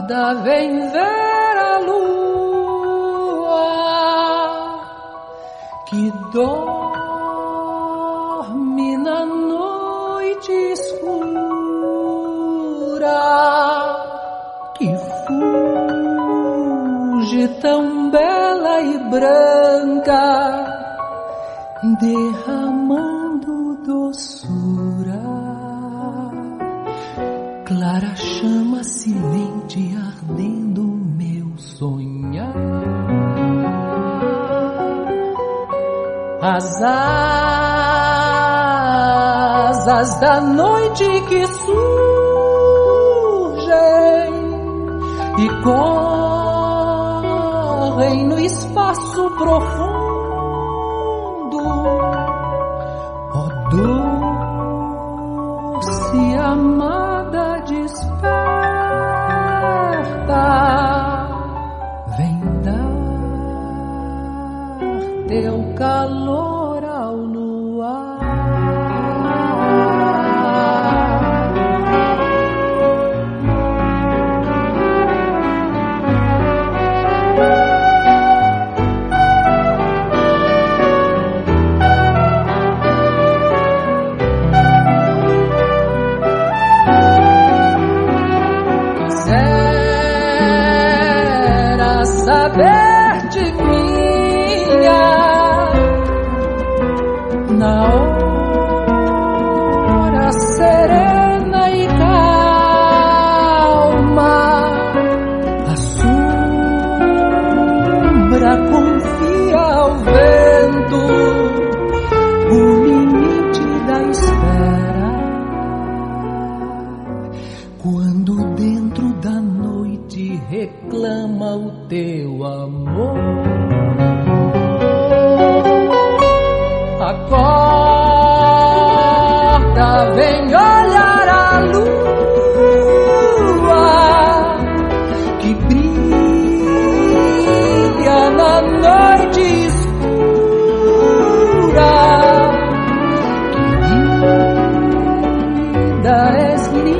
acorda, vem ver a lua que dorme na noite escura, que fuge tão bela e branca, derramando doçura. Clara chama silente, ardendo meu sonhar. As asas da noite que surgem e correm no espaço profundo. Ó doce amada, desperta, vem dar teu calor ao luar. Quisera saber de minha na hora serena e calma, a sombra confia ao vento o limite da espera. Quando dentro da noite reclama o teu amor, acorda, vem olhar a lua que brilha na noite escura. Que linda és, linda